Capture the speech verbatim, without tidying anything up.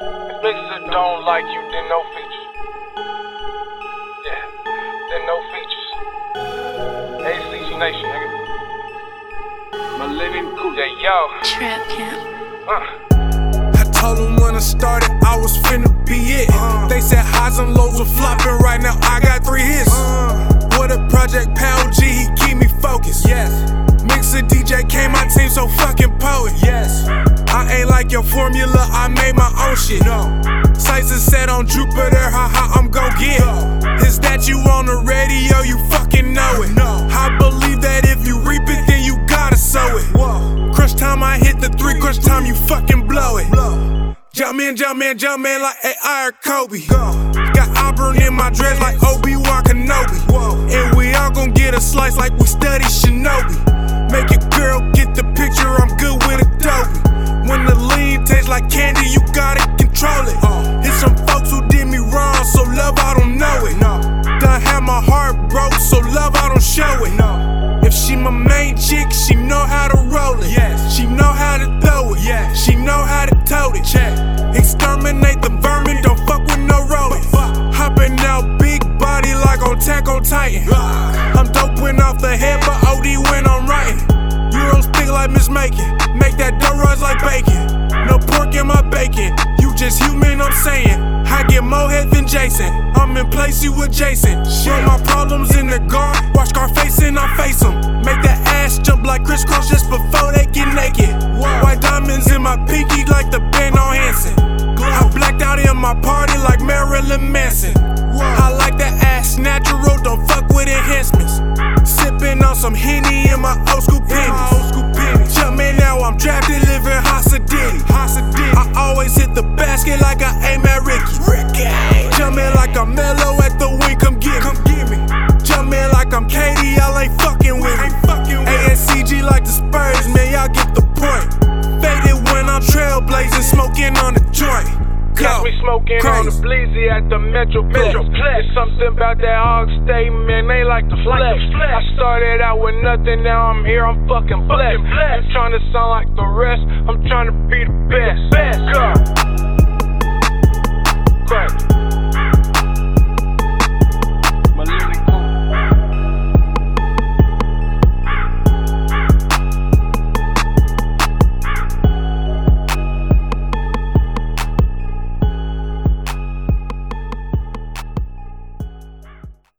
Bitches that don't like you, then no features. Yeah, then no features. A C G Nation, nigga. Millennium Cool. Yeah, yo. Trap Camp. Uh. I told them when I started, I was finna be it. Uh, they said highs and lows were flopping, right now I got three hits. Uh, what a project, Pound G, he keep me focused. Yes. Mixer D J K, my team so fucking poet. Yes. I ain't like your formula, I made my own shit. No. Sights are set on Jupiter, haha, I'm gon' get. No. Is that you on the radio, you fucking know it. No. I believe that if you reap it, then you gotta sow it. Whoa. Crush time, I hit the three, crush time, you fucking blow it. Blow. Jump in, jump in, jump in like A I or Kobe. Go. Got Auburn in my dress like Obi-Wan Kenobi. Whoa. And we all gon' get a slice like we study Shinobi. Make your girl get the picture, I'm good with Adobe. When the lean tastes like candy, you gotta control it. Uh, it's some folks who did me wrong, so love, I don't know it. No. Done had my heart broke, so love, I don't show it. No. If she my main chick, she know how to roll it. Yes. She know how to throw it. Yes. She know how to tote it. Check. Exterminate the vermin, don't fuck with no rodents. Hopping out big body like on Attack on Titan. I'm doping off the head, but O D when I'm writing. Euros thick like Miss Macon, make that dough rise like bacon. No pork in my bacon, you just human, I'm saying. I get more head than Jason, I'm in place, you with Jason. Put my problems in the guard, watch Scarface and I face them. Make that ass jump like crisscross just before they get naked. White diamonds in my pinky like the band on Hanson. I blacked out in my party like Marilyn Manson. I like that ass natural, don't fuck with enhancements. Sipping on some Henny in my old school pennies. Jump in now, I'm drafted, living Hasadiddy. I always hit the basket like I aim at Ricky. Jump in like I'm mellow at the wing, come get me. Jump in like I'm Katie, y'all ain't fucking with me. A S C G like the Spurs, man, y'all get the point. Faded when I'm trailblazing, smoking on the joint. Got me smoking Crazy. On the Bleezy at the Metroplex. There's something about that hog state, man, they like to flex. I started out with nothing, now I'm here, I'm fucking blessed. I'm trying to sound like the rest, I'm trying to be the best. Best. Go. Crazy.